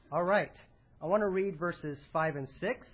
All right. I want to read verses 5 and 6,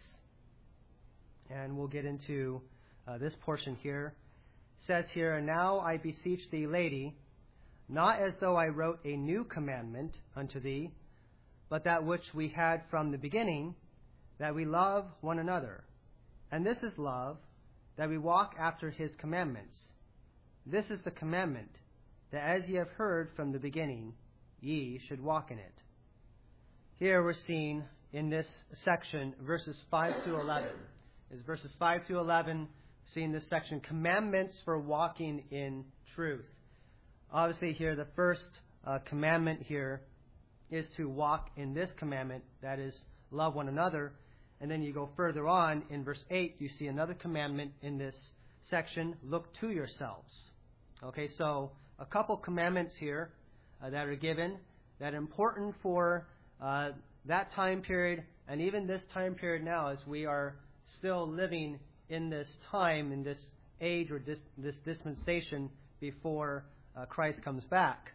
and we'll get into this portion here. It says here, "And now I beseech thee, lady, not as though I wrote a new commandment unto thee, but that which we had from the beginning, that we love one another. And this is love, that we walk after his commandments. This is the commandment, that as ye have heard from the beginning, ye should walk in it." Here we're seeing in this section verses 5 to 11. Is verses 5 to 11, seeing this section, commandments for walking in truth. Obviously here the first commandment here is to walk in this commandment, that is, love one another. And then you go further on in verse 8, you see another commandment in this section, look to yourselves. Okay, so a couple commandments here that are given that are important for that time period and even this time period now, as we are still living in this time, in this age or this dispensation before Christ comes back.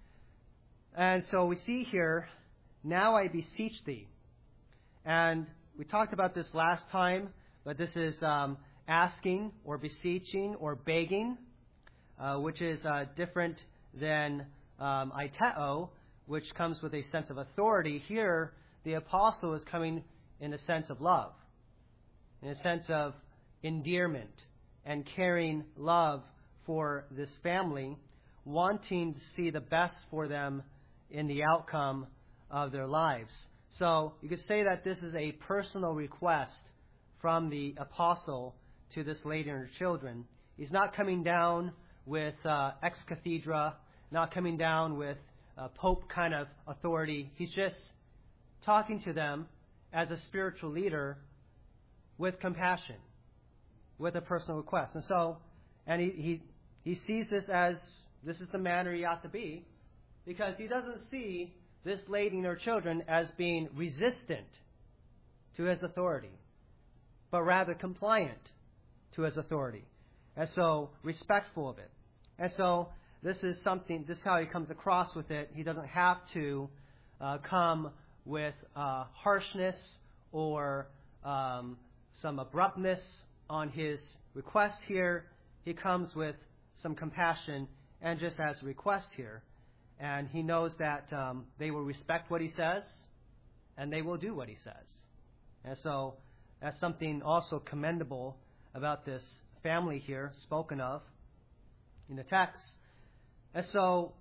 And so we see here, "Now I beseech thee." And we talked about this last time, but this is asking or beseeching or begging, which is different than aiteo, which comes with a sense of authority. Here, the apostle is coming in a sense of love, in a sense of endearment and caring love for this family, wanting to see the best for them in the outcome of their lives. So you could say that this is a personal request from the apostle to this lady and her children. He's not coming down with ex cathedra, not coming down with Pope kind of authority. He's just talking to them as a spiritual leader with compassion, with a personal request. And so, and he sees this as this is the manner he ought to be, because he doesn't see this lady and her children as being resistant to his authority, but rather compliant to his authority, and so respectful of it. And so this is how he comes across with it. He doesn't have to come with harshness or some abruptness on his request here. He comes with some compassion and just as a request here. And he knows that they will respect what he says, and they will do what he says. And so that's something also commendable about this family here, spoken of in the text. And so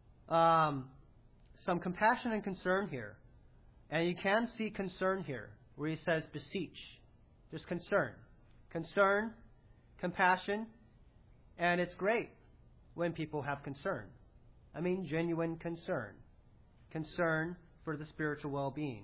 some compassion and concern here. And you can see concern here, where he says beseech. There's concern. Concern, compassion, and it's great when people have concern. I mean, genuine concern. Concern for the spiritual well-being.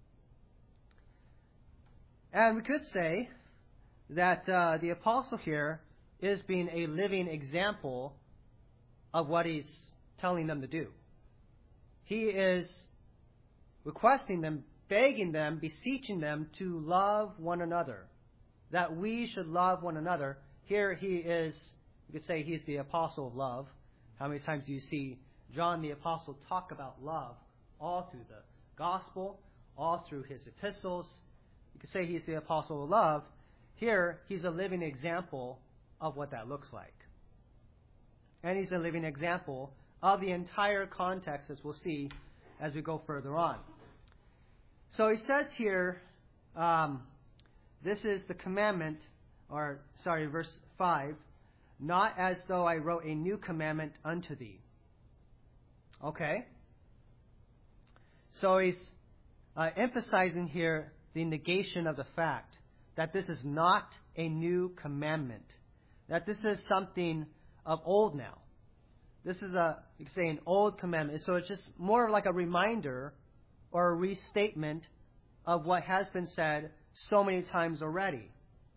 And we could say that the apostle here is being a living example of what he's telling them to do. He is requesting them, begging them, beseeching them to love one another, that we should love one another. Here he is, you could say he's the apostle of love. How many times do you see John the apostle talk about love all through the gospel, all through his epistles? You could say he's the apostle of love. Here, he's a living example of what that looks like. And he's a living example of the entire context, as we'll see as we go further on. So he says here, this is the commandment, verse 5, "Not as though I wrote a new commandment unto thee." Okay? So he's emphasizing here the negation of the fact that this is not a new commandment, that this is something of old now. This is you could say, an old commandment. So it's just more like a reminder or a restatement of what has been said so many times already.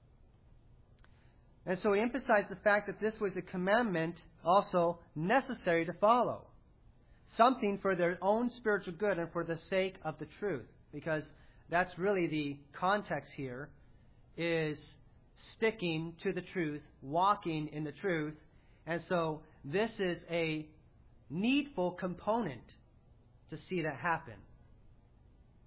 And so he emphasized the fact that this was a commandment also necessary to follow. Something for their own spiritual good and for the sake of the truth. Because that's really the context here, is sticking to the truth, walking in the truth. And so this is a needful component to see that happen.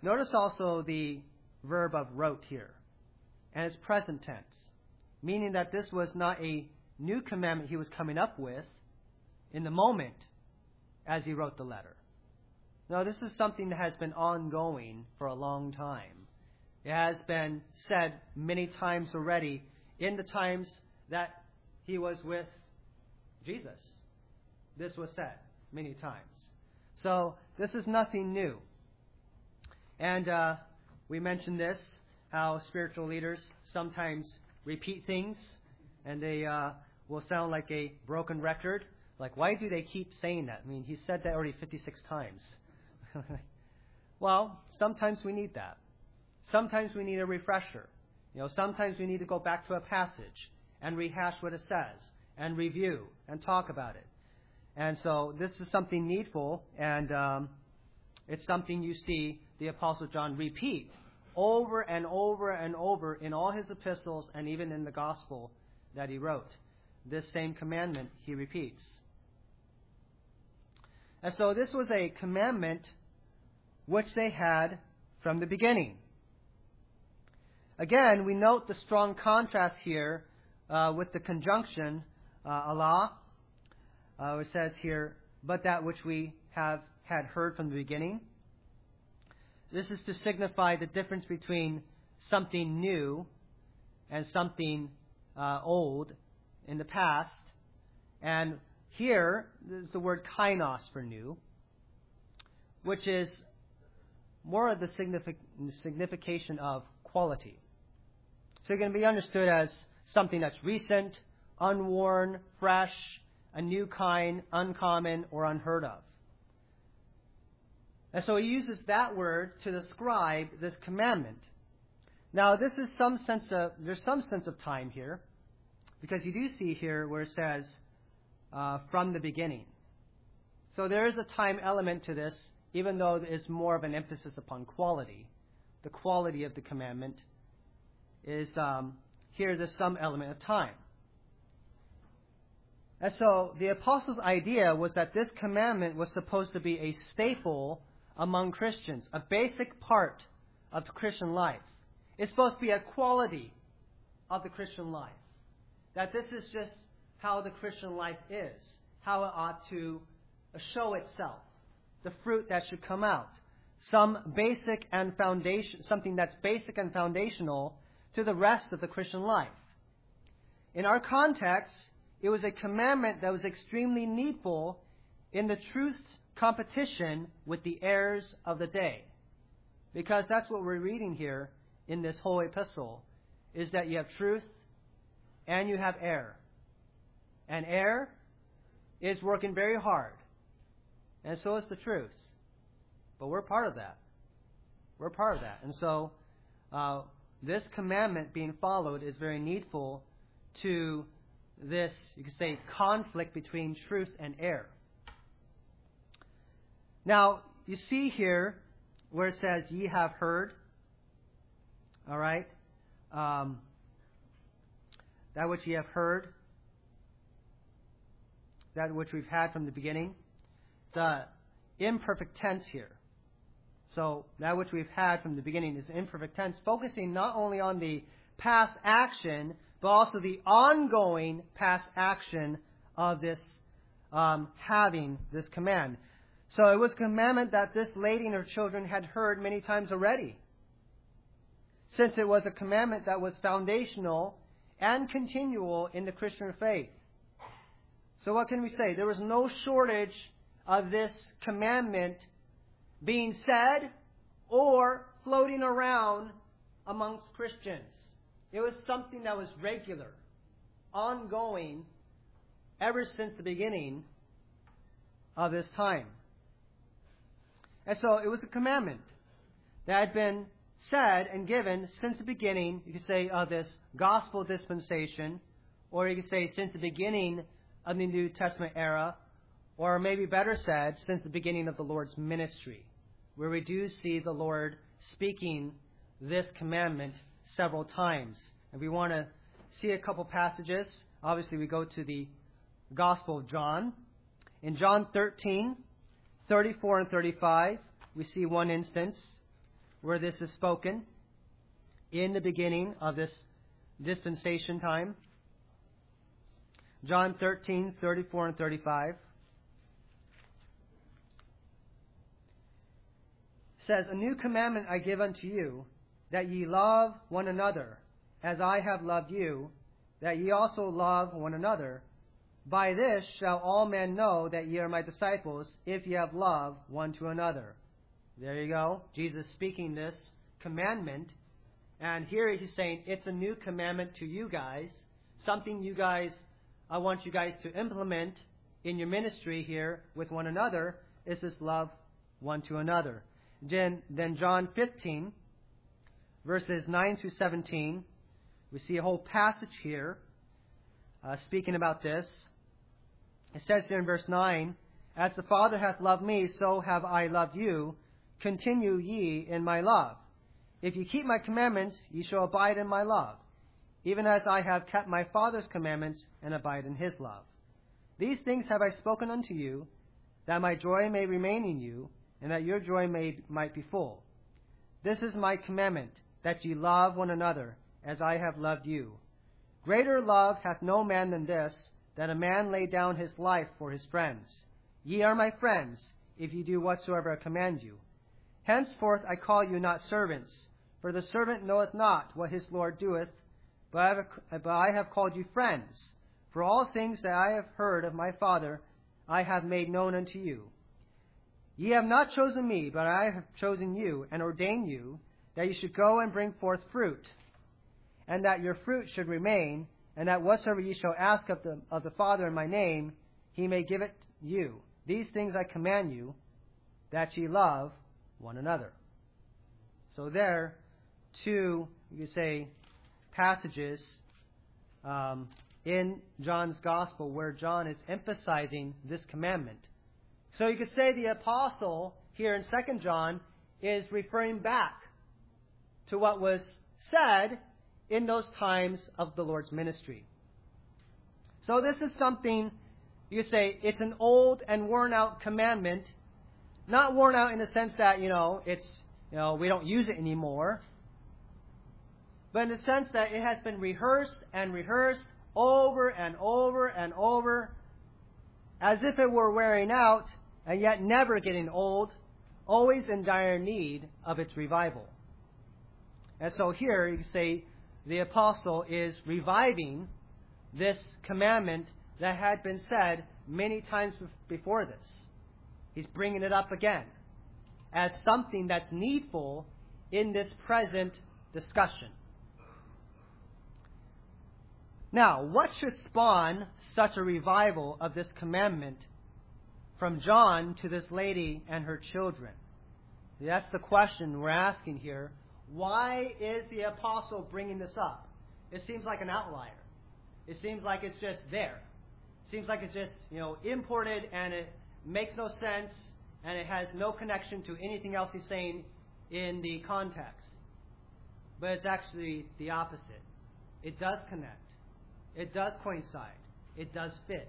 Notice also the verb of wrote here. And it's present tense, meaning that this was not a new commandment he was coming up with in the moment as he wrote the letter. No, this is something that has been ongoing for a long time. It has been said many times already in the times that he was with Jesus. This was said many times. So this is nothing new. And we mentioned this, how spiritual leaders sometimes repeat things, and they will sound like a broken record. Like, why do they keep saying that? I mean, he said that already 56 times. Well, sometimes we need that. Sometimes we need a refresher. Sometimes we need to go back to a passage and rehash what it says and review and talk about it. And so this is something needful, and it's something you see the Apostle John repeat over and over and over in all his epistles and even in the gospel that he wrote. This same commandment he repeats. And so this was a commandment which they had from the beginning. Again, we note the strong contrast here with the conjunction Allah. It says here, but that which we had heard from the beginning. This is to signify the difference between something new and something old in the past. And here is the word kainos for new, which is more of the signification of quality. So it can be understood as something that's recent, unworn, fresh, a new kind, uncommon, or unheard of. And so he uses that word to describe this commandment. Now, there's some sense of time here, because you do see here where it says, from the beginning. So there is a time element to this, even though it's more of an emphasis upon quality. The quality of the commandment is, here there's some element of time. And so the apostles' idea was that this commandment was supposed to be a staple among Christians, a basic part of the Christian life. It's supposed to be a quality of the Christian life. That this is just how the Christian life is, how it ought to show itself, the fruit that should come out. Something that's basic and foundational to the rest of the Christian life. In our context, it was a commandment that was extremely needful in the truth's competition with the errors of the day. Because that's what we're reading here in this whole epistle, is that you have truth and you have error. And error is working very hard. And so is the truth. But we're part of that. We're part of that. And so this commandment being followed is very needful to this, you could say, conflict between truth and error. Now, you see here where it says, ye have heard. All right? That which ye have heard. That which we've had from the beginning. The imperfect tense here. So, that which we've had from the beginning is imperfect tense, focusing not only on the past action, but also the ongoing past action of this having this command. So it was a commandment that this lady and her children had heard many times already. Since it was a commandment that was foundational and continual in the Christian faith. So what can we say? There was no shortage of this commandment being said or floating around amongst Christians. It was something that was regular, ongoing, ever since the beginning of this time. And so it was a commandment that had been said and given since the beginning, you could say, of this gospel dispensation, or you could say since the beginning of the New Testament era, or maybe better said, since the beginning of the Lord's ministry, where we do see the Lord speaking this commandment several times. If we want to see a couple passages, obviously we go to the Gospel of John. In John 13, 34 and 35, we see one instance where this is spoken in the beginning of this dispensation time. John 13:34 and 35 says, "A new commandment I give unto you, that ye love one another, as I have loved you, that ye also love one another. By this shall all men know that ye are my disciples, if ye have love one to another." There you go. Jesus speaking this commandment. And here he's saying, it's a new commandment to you guys. Something you guys, I want you guys to implement in your ministry here with one another, is this love one to another. Then John 15, verses 9 through 17, we see a whole passage here speaking about this. It says here in verse 9, "As the Father hath loved me, so have I loved you. Continue ye in my love. If ye keep my commandments, ye shall abide in my love, even as I have kept my Father's commandments and abide in his love. These things have I spoken unto you, that my joy may remain in you, and that your joy might be full. This is my commandment, that ye love one another, as I have loved you. Greater love hath no man than this, that a man lay down his life for his friends. Ye are my friends, if ye do whatsoever I command you. Henceforth I call you not servants, for the servant knoweth not what his Lord doeth, but I have called you friends. For all things that I have heard of my Father I have made known unto you. Ye have not chosen me, but I have chosen you, and ordained you, that ye should go and bring forth fruit, and that your fruit should remain, and that whatsoever ye shall ask of the Father in my name, he may give it you. These things I command you, that ye love one another." So there, two, you could say, passages in John's Gospel where John is emphasizing this commandment. So you could say the apostle here in 2 John is referring back to what was said in those times of the Lord's ministry. So this is something, you could say, it's an old and worn out commandment. Not worn out in the sense that, it's, we don't use it anymore. But in the sense that it has been rehearsed and rehearsed over and over and over, as if it were wearing out, and yet never getting old, always in dire need of its revival. And so here you can say the apostle is reviving this commandment that had been said many times before this. He's bringing it up again as something that's needful in this present discussion. Now, what should spawn such a revival of this commandment from John to this lady and her children? That's the question we're asking here. Why is the apostle bringing this up? It seems like an outlier. It seems like it's just there. It seems like it's just, imported, and it makes no sense, and it has no connection to anything else he's saying in the context. But it's actually the opposite. It does connect. It does coincide. It does fit.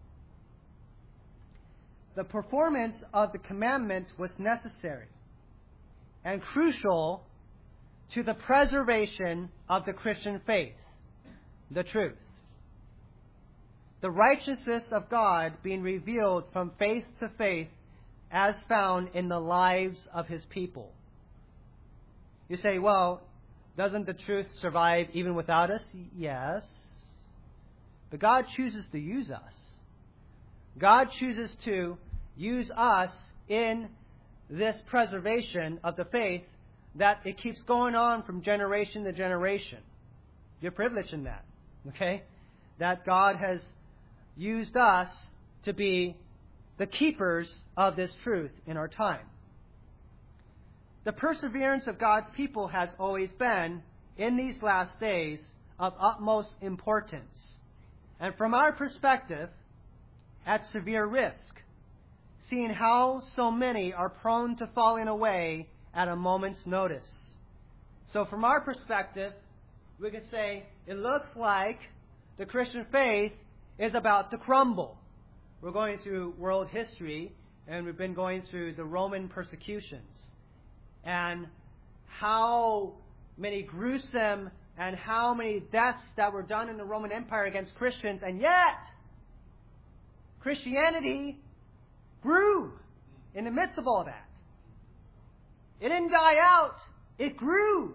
The performance of the commandment was necessary and crucial to the preservation of the Christian faith, the truth. The righteousness of God being revealed from faith to faith as found in the lives of his people. You say, well, doesn't the truth survive even without us? Yes. But God chooses to use us. God chooses to use us in this preservation of the faith, that it keeps going on from generation to generation. You're privileged in that, okay? That God has used us to be the keepers of this truth in our time. The perseverance of God's people has always been, in these last days, of utmost importance. And from our perspective, at severe risk, seeing how so many are prone to falling away at a moment's notice. So from our perspective, we could say it looks like the Christian faith is about to crumble. We're going through world history, and we've been going through the Roman persecutions, and how many gruesome and how many deaths that were done in the Roman Empire against Christians, and yet Christianity grew in the midst of all that. It didn't die out. It grew.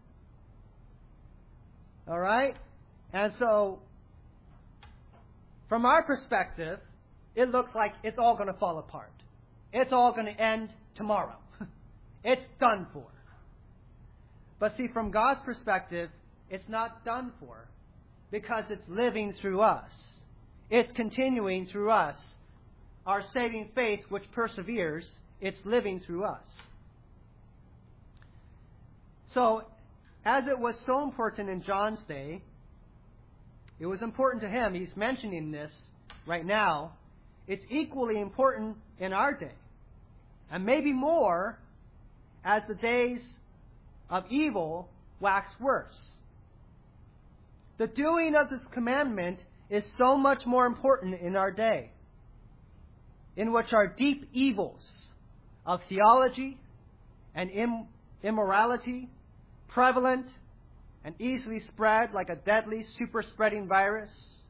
All right? And so, from our perspective, it looks like it's all going to fall apart. It's all going to end tomorrow. It's done for. But see, from God's perspective, it's not done for because it's living through us. It's continuing through us. Our saving faith, which perseveres, it's living through us. So, as it was so important in John's day, it was important to him. He's mentioning this right now. It's equally important in our day. And maybe more as the days of evil wax worse. The doing of this commandment is so much more important in our day, in which are deep evils of theology and immorality, prevalent and easily spread like a deadly super-spreading virus.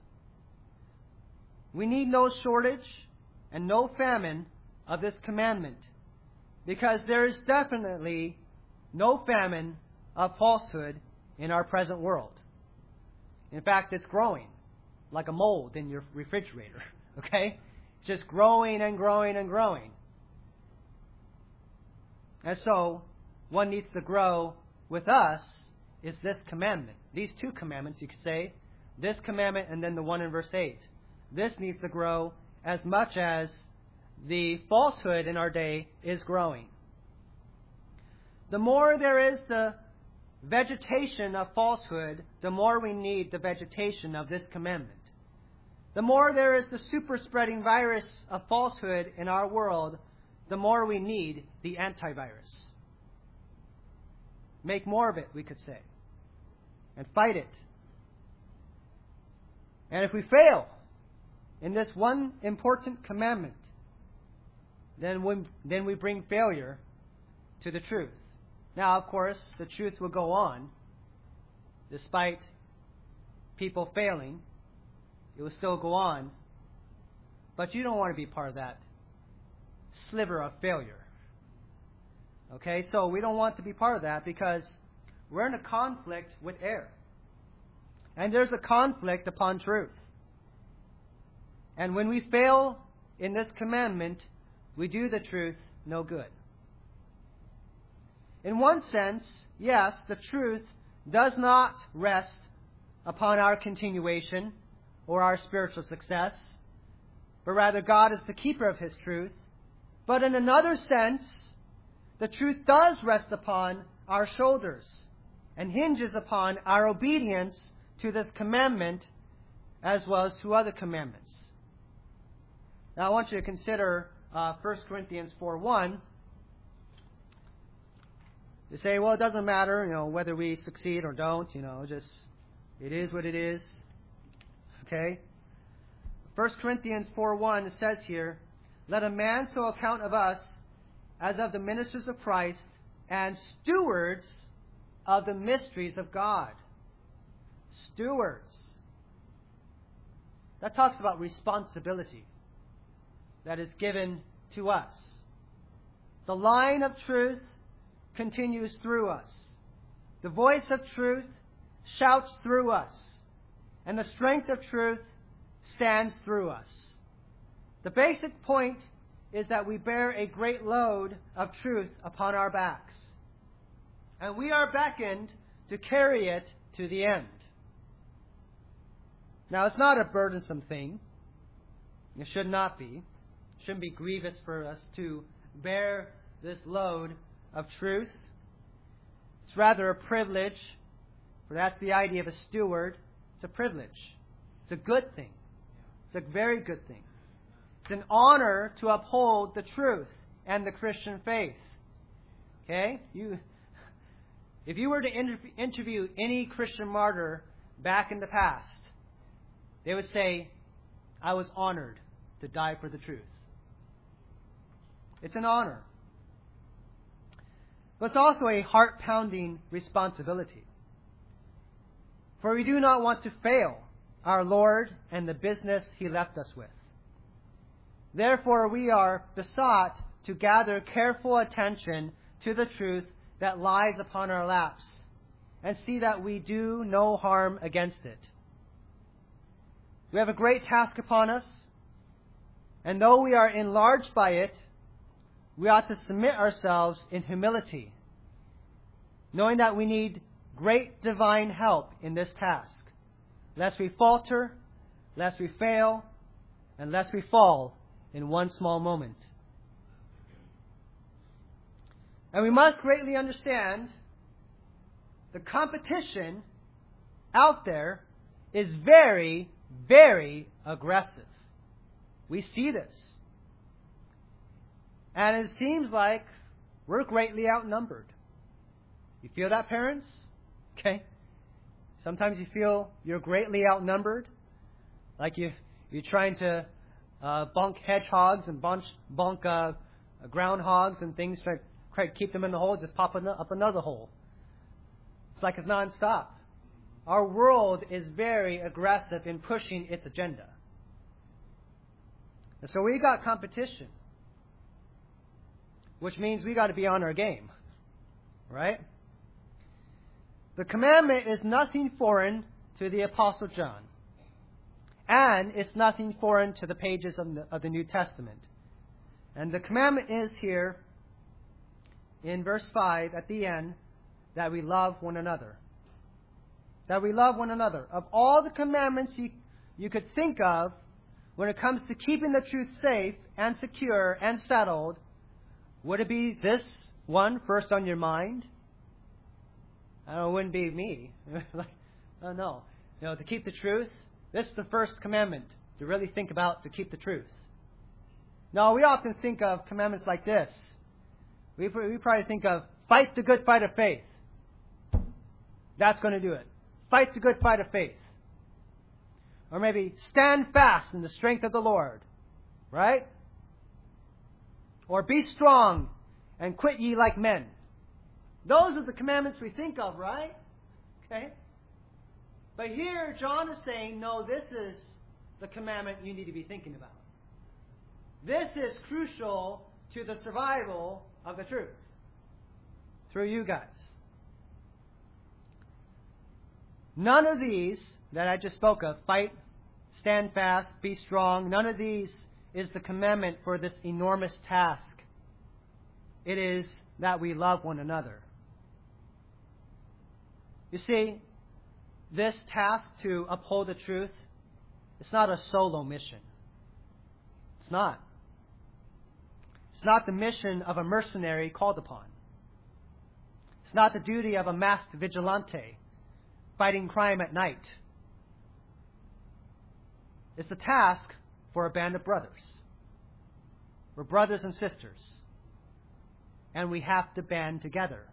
We need no shortage and no famine of this commandment, because there is definitely no famine of falsehood in our present world. In fact, it's growing like a mold in your refrigerator, okay? It's just growing and growing and growing. And so, what needs to grow with us is this commandment. These two commandments, you could say. This commandment and then the one in verse 8. This needs to grow as much as the falsehood in our day is growing. The more there is the vegetation of falsehood, the more we need the vegetation of this commandment. The more there is the super-spreading virus of falsehood in our world, the more we need the antivirus. Make more of it, we could say, and fight it. And if we fail in this one important commandment, then we bring failure to the truth. Now, of course, the truth will go on. Despite people failing, it will still go on. But you don't want to be part of that sliver of failure. Okay, so we don't want to be part of that because we're in a conflict with error. And there's a conflict upon truth. And when we fail in this commandment, we do the truth no good. In one sense, yes, the truth does not rest upon our continuation or our spiritual success, but rather God is the keeper of His truth. But in another sense, the truth does rest upon our shoulders and hinges upon our obedience to this commandment as well as to other commandments. Now I want you to consider 1 Corinthians 4:1. You say, well, it doesn't matter, whether we succeed or don't, just it is what it is. Okay? 1 Corinthians 4:1, it says here, let a man so account of us as of the ministers of Christ and stewards of the mysteries of God. Stewards. That talks about responsibility that is given to us. The line of truth continues through us. The voice of truth shouts through us. And the strength of truth stands through us. The basic point is that we bear a great load of truth upon our backs. And we are beckoned to carry it to the end. Now, it's not a burdensome thing. It should not be. It shouldn't be grievous for us to bear this load of truth. It's rather a privilege, for that's the idea of a steward. It's a privilege. It's a good thing. It's a very good thing. It's an honor to uphold the truth and the Christian faith. Okay? If you were to interview any Christian martyr back in the past, they would say, I was honored to die for the truth. It's an honor. but it's also a heart-pounding responsibility. For we do not want to fail our Lord and the business He left us with. Therefore, we are besought to gather careful attention to the truth that lies upon our laps, and see that we do no harm against it. We have a great task upon us, and though we are enlarged by it, we ought to submit ourselves in humility, knowing that we need great divine help in this task, lest we falter, lest we fail, and lest we fall in one small moment. And we must greatly understand the competition out there is very, very aggressive. We see this. And it seems like we're greatly outnumbered. You feel that, parents? Okay. Sometimes you feel you're greatly outnumbered. Like you're trying to bunk hedgehogs and bunk groundhogs and things, try to keep them in the hole, just pop up another hole. It's like it's nonstop. Our world is very aggressive in pushing its agenda. And so we got competition, which means we got to be on our game, right? The commandment is nothing foreign to the Apostle John, and it's nothing foreign to the pages of the New Testament. And the commandment is here in verse 5 at the end, that we love one another. That we love one another. Of all the commandments you could think of when it comes to keeping the truth safe and secure and settled, would it be this one first on your mind? I don't know, it wouldn't be me. Oh, no. To keep the truth, this is the first commandment to really think about, to keep the truth. No, we often think of commandments like this. We probably think of fight the good fight of faith. That's going to do it. Fight the good fight of faith. Or maybe stand fast in the strength of the Lord. Right? Or be strong and quit ye like men. Those are the commandments we think of, right? Okay? But here John is saying, no, this is the commandment you need to be thinking about. This is crucial to the survival of the truth through you guys. None of these that I just spoke of, fight, stand fast, be strong, none of these is the commandment for this enormous task. It is that we love one another. You see, this task to uphold the truth, it's not a solo mission. It's not. It's not the mission of a mercenary called upon. It's not the duty of a masked vigilante fighting crime at night. It's the task for a band of brothers. We're brothers and sisters. And we have to band together.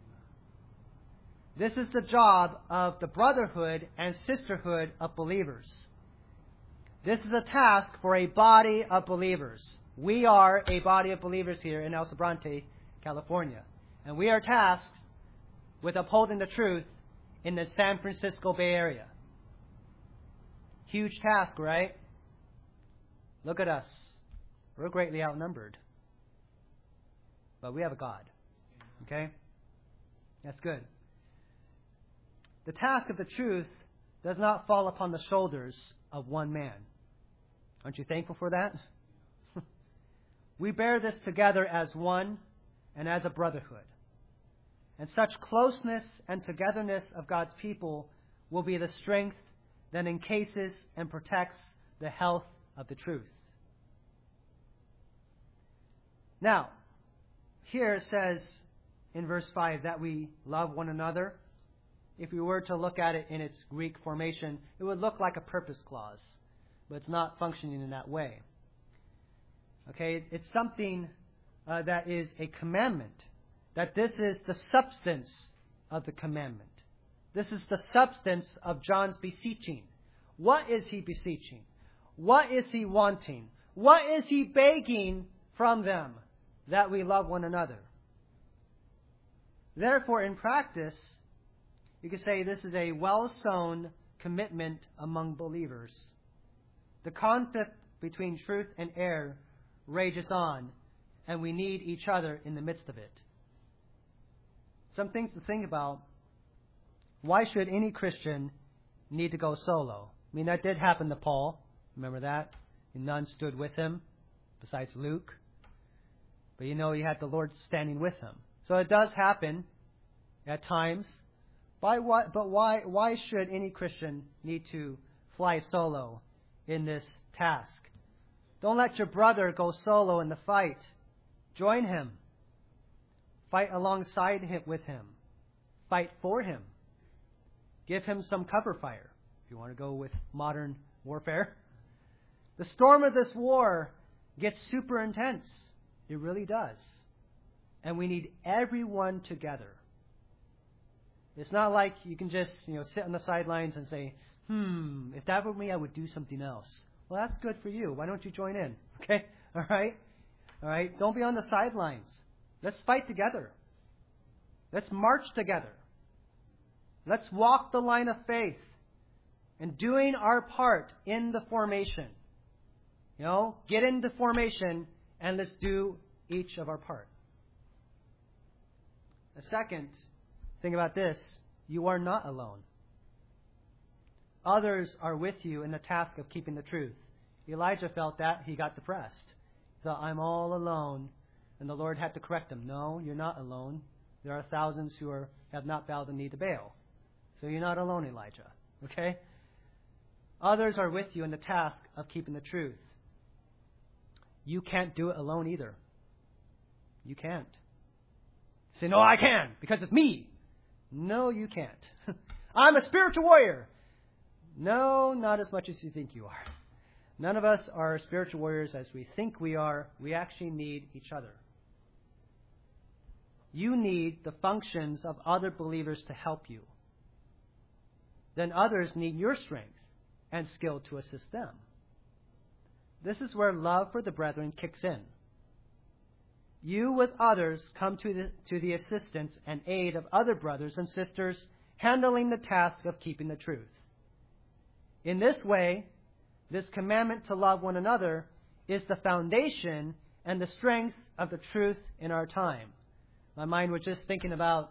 This is the job of the brotherhood and sisterhood of believers. This is a task for a body of believers. We are a body of believers here in El Sobrante, California. And we are tasked with upholding the truth in the San Francisco Bay Area. Huge task, right? Look at us. We're greatly outnumbered. But we have a God. Okay? That's good. The task of the truth does not fall upon the shoulders of one man. Aren't you thankful for that? We bear this together as one and as a brotherhood. And such closeness and togetherness of God's people will be the strength that encases and protects the health of the truth. Now, here it says in verse 5 that we love one another. If we were to look at it in its Greek formation, it would look like a purpose clause, but it's not functioning in that way. Okay, it's something that is a commandment, that this is the substance of the commandment. This is the substance of John's beseeching. What is he beseeching? What is he wanting? What is he begging from them? That we love one another. Therefore, in practice, you could say this is a well-sown commitment among believers. The conflict between truth and error rages on, and we need each other in the midst of it. Some things to think about. Why should any Christian need to go solo? I mean, that did happen to Paul. Remember that? And none stood with him, besides Luke. But he had the Lord standing with him. So it does happen at times. But why should any Christian need to fly solo in this task? Don't let your brother go solo in the fight. Join him. Fight alongside him with him. Fight for him. Give him some cover fire, if you want to go with modern warfare. The storm of this war gets super intense. It really does. And we need everyone together. It's not like you can just, sit on the sidelines and say, if that were me, I would do something else. Well, that's good for you. Why don't you join in? Okay? All right? Don't be on the sidelines. Let's fight together. Let's march together. Let's walk the line of faith and doing our part in the formation. Get into formation and let's do each of our part. The second thing about this, you are not alone. Others are with you in the task of keeping the truth. Elijah felt that. He got depressed. He thought, I'm all alone. And the Lord had to correct him. No, you're not alone. There are thousands who have not bowed the knee to Baal. So you're not alone, Elijah. Okay? Others are with you in the task of keeping the truth. You can't do it alone either. You can't. Say, no, I can, because it's me. No, you can't. I'm a spiritual warrior. No, not as much as you think you are. None of us are spiritual warriors as we think we are. We actually need each other. You need the functions of other believers to help you. Then others need your strength and skill to assist them. This is where love for the brethren kicks in. You with others come to the assistance and aid of other brothers and sisters handling the task of keeping the truth. In this way, this commandment to love one another is the foundation and the strength of the truth in our time. My mind was just thinking about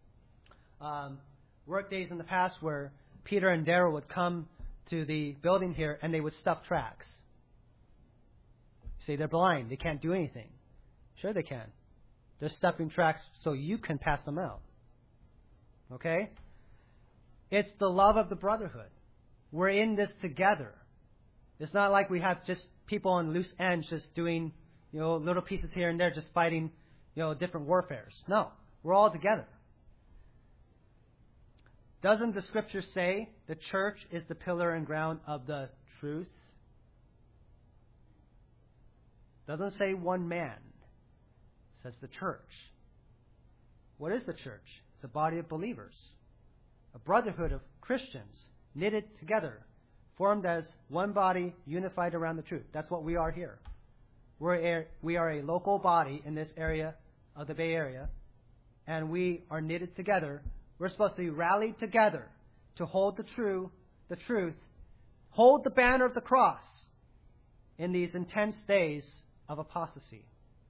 work days in the past where Peter and Daryl would come to the building here and they would stuff tracks. Say they're blind, they can't do anything. Sure they can. They're stuffing tracks so you can pass them out. Okay? It's the love of the brotherhood. We're in this together. It's not like we have just people on loose ends just doing, little pieces here and there, just fighting, different warfares. No, we're all together. Doesn't the Scripture say the church is the pillar and ground of the truth? Doesn't say one man. It says the church. What is the church? It's a body of believers. A brotherhood of Christians knitted together, formed as one body, unified around the truth. That's what we are here. We are a local body in this area of the Bay Area, and we are knitted together. We're supposed to be rallied together to hold the truth, hold the banner of the cross in these intense days of apostasy.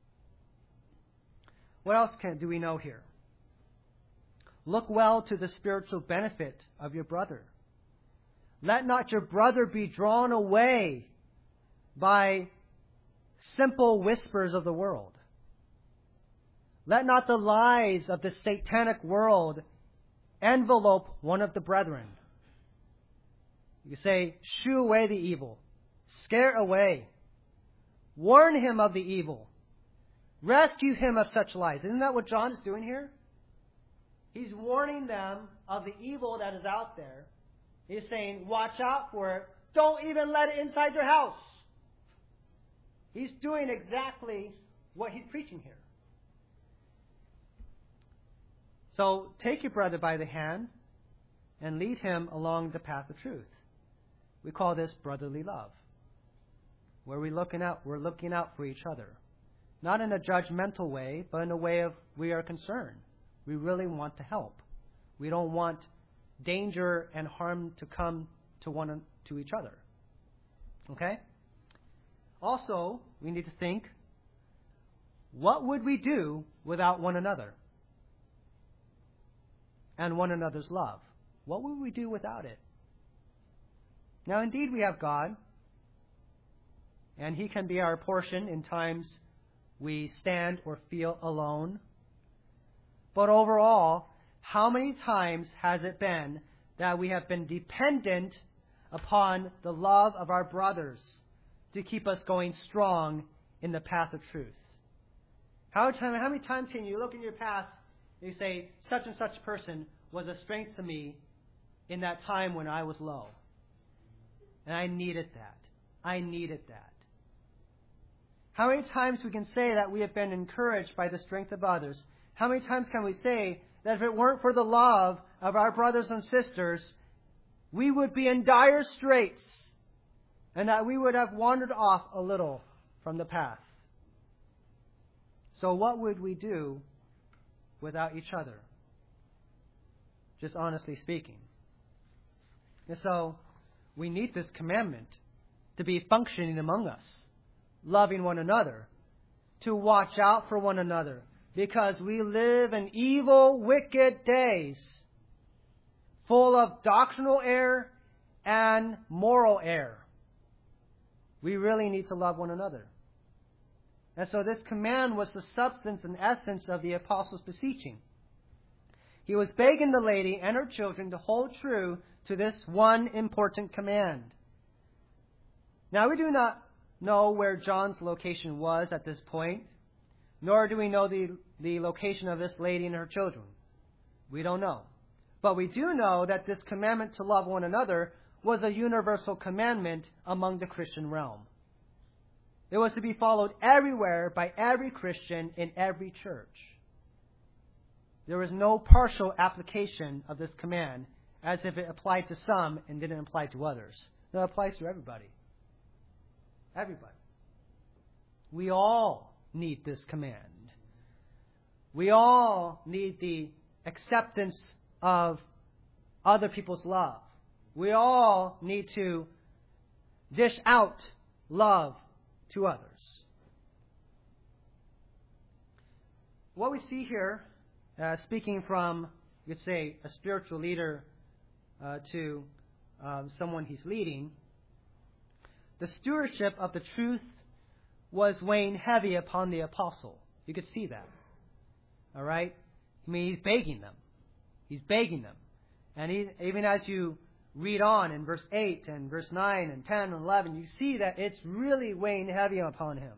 What else do we know here? Look well to the spiritual benefit of your brother. Let not your brother be drawn away by simple whispers of the world. Let not the lies of the satanic world envelope one of the brethren. You say, shoo away the evil. Scare away. Warn him of the evil. Rescue him of such lies. Isn't that what John is doing here? He's warning them of the evil that is out there. He's saying, watch out for it. Don't even let it inside your house. He's doing exactly what he's preaching here. So take your brother by the hand and lead him along the path of truth. We call this brotherly love, where we're looking out for each other. Not in a judgmental way, but in a way of we are concerned. We really want to help. We don't want danger and harm to come to each other. Okay? Also, we need to think, what would we do without one another and one another's love? What would we do without it? Now, indeed, we have God, and He can be our portion in times we stand or feel alone. But overall, how many times has it been that we have been dependent upon the love of our brothers to keep us going strong in the path of truth? How many times can you look in your past and you say, such and such person was a strength to me in that time when I was low? And I needed that. I needed that. How many times we can say that we have been encouraged by the strength of others? How many times can we say that if it weren't for the love of our brothers and sisters, we would be in dire straits and that we would have wandered off a little from the path? So what would we do without each other? Just honestly speaking. And so we need this commandment to be functioning among us, loving one another, to watch out for one another, because we live in evil, wicked days, full of doctrinal error and moral error. We really need to love one another. And so this command was the substance and essence of the apostles' beseeching. He was begging the lady and her children to hold true to this one important command. Now, we do not know where John's location was at this point, nor do we know the location of this lady and her children. We don't know. But we do know that this commandment to love one another was a universal commandment among the Christian realm. It was to be followed everywhere by every Christian in every church. There was no partial application of this command as if it applied to some and didn't apply to others. No, it applies to everybody. Everybody. We all need this command. We all need the acceptance of other people's love. We all need to dish out love to others. What we see here, speaking from, you could say, a spiritual leader to someone he's leading, the stewardship of the truth was weighing heavy upon the apostle. You could see that. All right? I mean, he's begging them. He's begging them. And even as you read on in verse 8 and verse 9 and 10 and 11, you see that it's really weighing heavy upon him.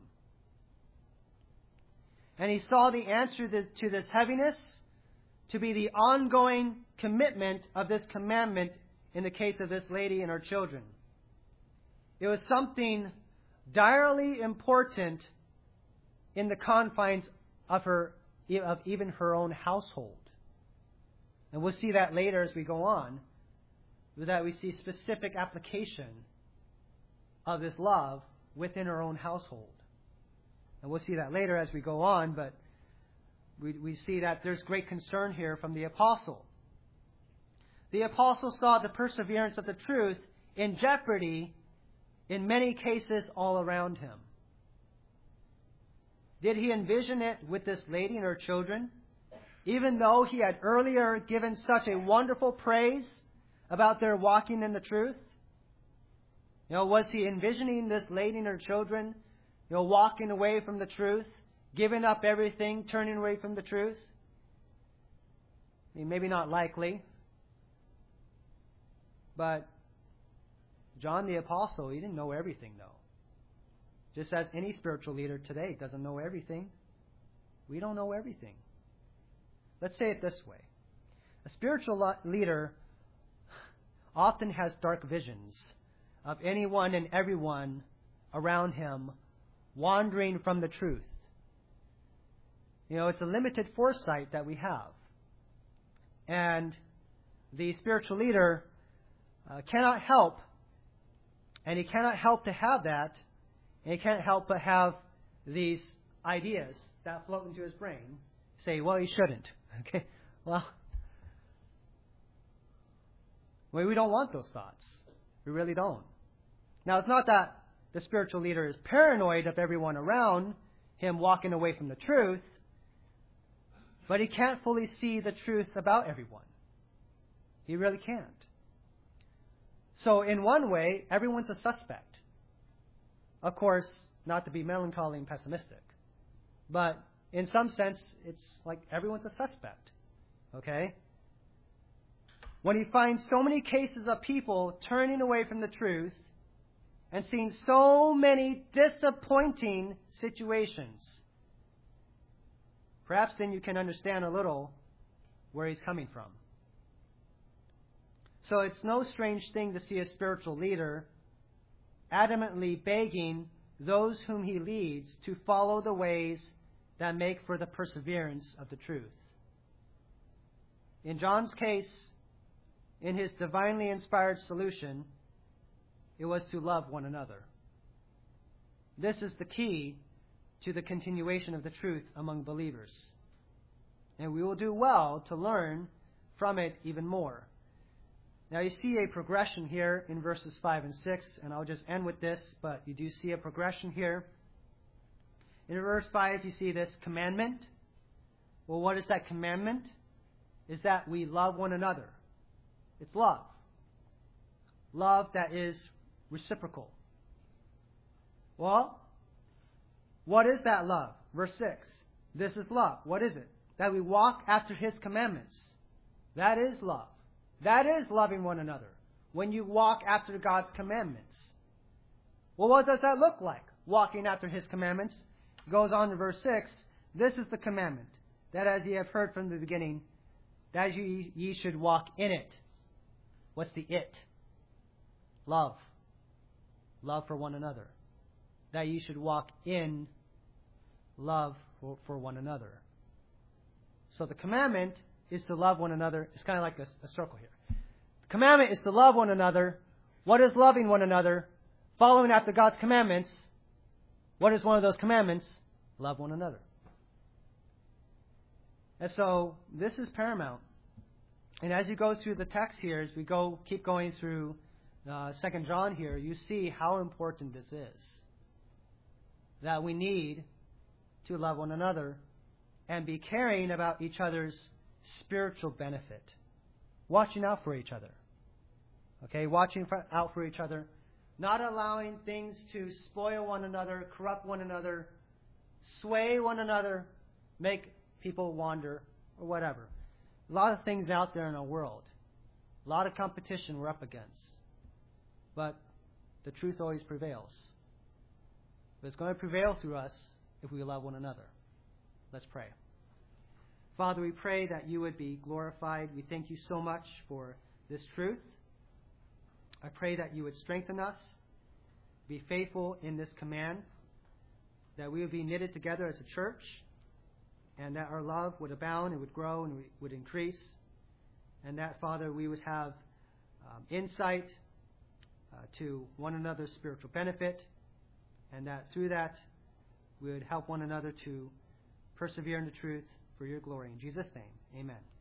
And he saw the answer to this heaviness to be the ongoing commitment of this commandment in the case of this lady and her children. It was something direly important in the confines of even her own household. And we'll see that later as we go on, that we see specific application of this love within her own household. And we'll see that later as we go on, but we see that there's great concern here from the apostle. The apostle saw the perseverance of the truth in jeopardy in many cases all around him. Did he envision it with this lady and her children? Even though he had earlier given such a wonderful praise about their walking in the truth? Was he envisioning this lady and her children, walking away from the truth, giving up everything, turning away from the truth? I mean, maybe not likely. But John the Apostle, he didn't know everything, though. Just as any spiritual leader today doesn't know everything. We don't know everything. Let's say it this way. A spiritual leader often has dark visions of anyone and everyone around him wandering from the truth. It's a limited foresight that we have. And the spiritual leader cannot help, and he cannot help to have that, and he can't help but have these ideas that float into his brain. Say, well, he shouldn't. Okay, Well, we don't want those thoughts. We really don't. Now, it's not that the spiritual leader is paranoid of everyone around him walking away from the truth, but he can't fully see the truth about everyone. He really can't. So, in one way, everyone's a suspect. Of course, not to be melancholy and pessimistic, but in some sense, it's like everyone's a suspect. Okay? When he finds so many cases of people turning away from the truth and seeing so many disappointing situations, perhaps then you can understand a little where he's coming from. So it's no strange thing to see a spiritual leader adamantly begging those whom he leads to follow the ways that make for the perseverance of the truth. In John's case, in his divinely inspired solution, it was to love one another. This is the key to the continuation of the truth among believers. And we will do well to learn from it even more. Now you see a progression here in verses 5 and 6, and I'll just end with this, but you do see a progression here. In verse 5, you see this commandment. Well, what is that commandment? Is that we love one another. It's love. Love that is reciprocal. Well, what is that love? Verse 6. This is love. What is it? That we walk after His commandments. That is love. That is loving one another. When you walk after God's commandments. Well, what does that look like? Walking after His commandments. It goes on to verse 6. This is the commandment, that as ye have heard from the beginning, that ye should walk in it. What's the it? Love. Love for one another. That ye should walk in love for one another. So the commandment is to love one another. It's kind of like a circle here. The commandment is to love one another. What is loving one another? Following after God's commandments. What is one of those commandments? Love one another. And so this is paramount. And as you go through the text here, as we keep going through 2 John here, you see how important this is. That we need to love one another and be caring about each other's spiritual benefit. Watching out for each other. Okay, watching out for each other. Not allowing things to spoil one another, corrupt one another, sway one another, make people wander, or whatever. A lot of things out there in our world. A lot of competition we're up against. But the truth always prevails. But it's going to prevail through us if we love one another. Let's pray. Father, we pray that you would be glorified. We thank you so much for this truth. I pray that you would strengthen us, be faithful in this command, that we would be knitted together as a church, and that our love would abound, it would grow, and would increase, and that, Father, we would have insight to one another's spiritual benefit, and that through that we would help one another to persevere in the truth for your glory. In Jesus' name, amen.